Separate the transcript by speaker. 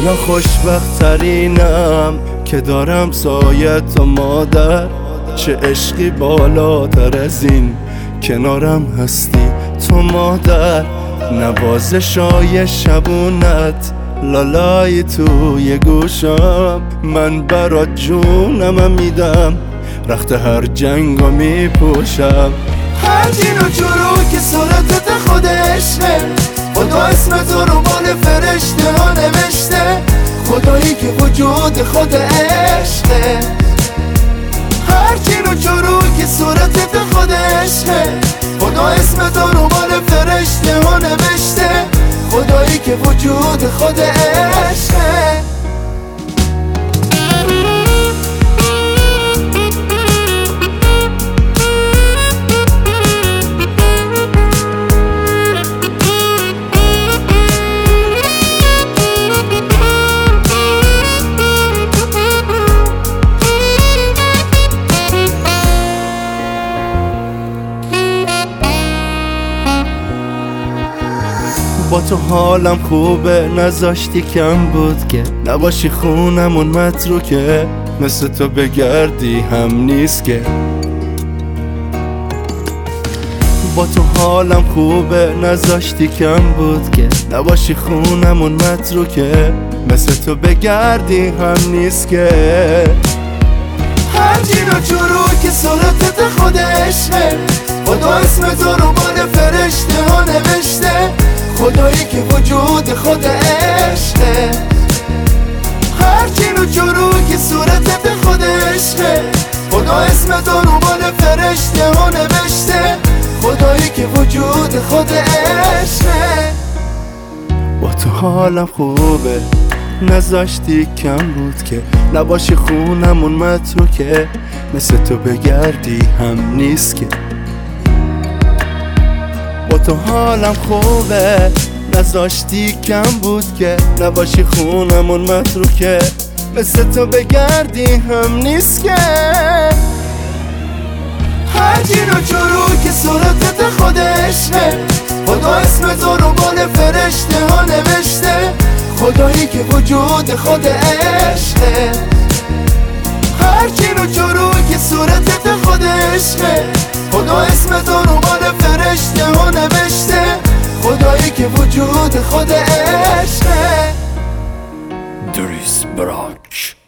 Speaker 1: یا خوشبخت ترینم که دارم سایه تو مادر. چه عشقی بالاتر از این کنارم هستی تو مادر. نوازشای شبونت لالای توی گوشم. من برات جونم میدم رخت هر جنگو میپوشم.
Speaker 2: هر جین و چروک صورتت خود عشقه. خدا اسم تو رو بال فرشته ها نوشته. خدایی که وجود خود عشقه. هر جین و چروک صورتت خود عشقه. خدا اسم تو رو بال فرشته ها نوشته. خدایی که وجود خود عشقه.
Speaker 1: با تو حالم خوبه نذاشتی کم بود که نباشی خونمون متروکه. مثل تو بگردی هم نیست که. با تو حالم خوبه نذاشتی کم بود که نباشی خونمون متروکه. مثل تو بگردی هم نیست که.
Speaker 2: هر جین و چروک صورتت خود عشقه. خدا اسم تو رو بال فرشته ها نوشته. خدایی که وجود خود عشقه. هر جین و چروک صورتت خود عشقه. خدا اسم تو رو بال فرشته ها نوشته. خدایی که وجود خود عشقه.
Speaker 1: با تو حالم خوبه نذاشتی کم بود که نباشی خونمون متروکه. مثل تو بگردی هم نیست که. با تو حالم خوبه نذاشتی کم بود که نباشی خونمون متروکه. مثل تو بگردی هم نیست که.
Speaker 2: هر جین و چروک صورتت خود عشقه. خدا اسم تو رو بال فرشته ها نوشته. خدایی که وجود خود عشقه. هر جین و چروک صورتت خود عشقه. خدا اسم تو رو بال فرشته ها نوشته. خدایی که وجود خود عشقه.
Speaker 1: دریس براک.